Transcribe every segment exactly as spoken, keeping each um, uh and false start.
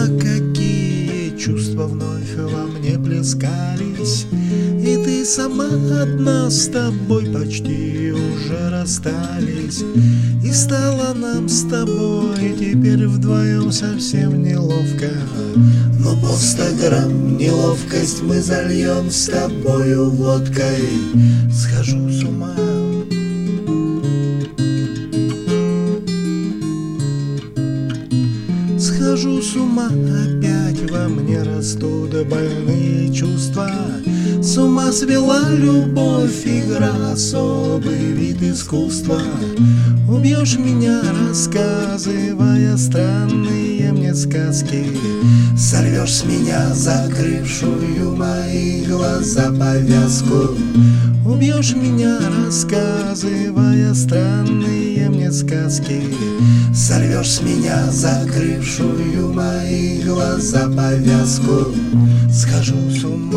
ума, какие чувства вновь во мне плескались. И ты сама одна, с тобой почти уже расстались. И стало нам с тобой теперь вдвоем совсем неловко. Но по сто грамм неловкость мы зальем с тобою водкой. Схожу с ума. Схожу с ума, опять во мне растут больные чувства. С ума свела любовь, игра, особый вид искусства. Убьешь меня, рассказывая странные мне сказки. Сорвешь с меня закрывшую мои глаза повязку. Убьешь меня, рассказывая странные мне сказки. Сорвешь с меня закрывшую мои глаза повязку. Схожу с ума.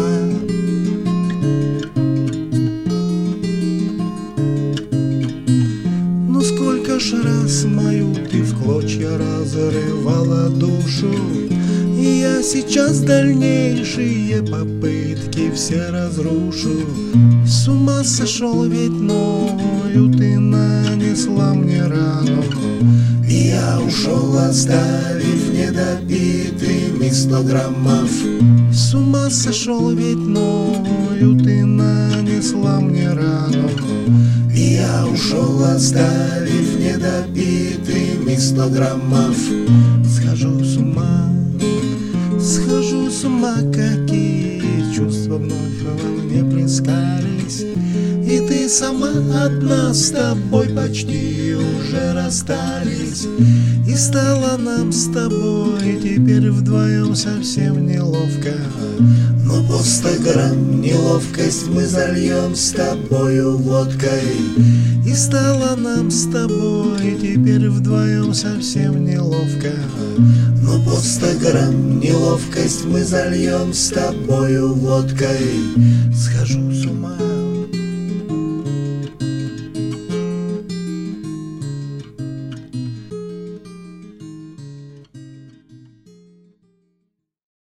Ну сколько ж раз мою ты в клочья разрывала душу. И я сейчас дальнейшие попытки все разрушу. С ума сошел, ведь новую ты нанесла мне рану. И я ушел, оставив недопитыми сто граммов. С ума сошел, ведь новую ты нанесла мне рану. И я ушел, оставив недопитыми сто граммов. Схожу с ума. Схожу с ума, какие чувства вновь во мне плескались. И ты сама одна, с тобой почти уже расстались. И стало нам с тобой теперь вдвоем совсем неловко. Но по сто грамм неловкость мы зальем с тобою водкой. И стало нам с тобой теперь вдвоем совсем неловко. Но по сто грамм неловкость мы зальем с тобою водкой. Схожу с ума.